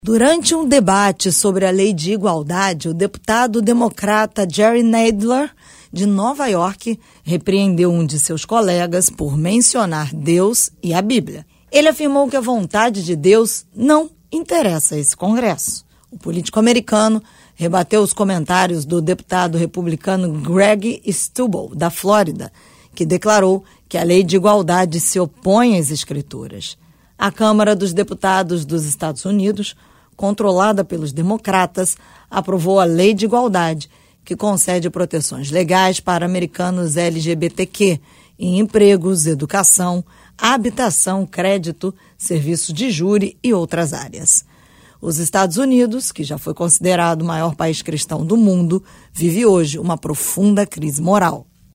Durante um debate sobre a lei de igualdade, o deputado democrata Jerry Nadler, de Nova York, repreendeu um de seus colegas por mencionar Deus e a Bíblia. Ele afirmou que a vontade de Deus não interessa a esse Congresso. O político americano rebateu os comentários do deputado republicano Greg Stubble, da Flórida, que declarou que a lei de igualdade se opõe às Escrituras. A Câmara dos Deputados dos Estados Unidos, controlada pelos democratas, aprovou a Lei de Igualdade, que concede proteções legais para americanos LGBTQ em empregos, educação, habitação, crédito, serviços de júri e outras áreas. Os Estados Unidos, que já foi considerado o maior país cristão do mundo, vive hoje uma profunda crise moral.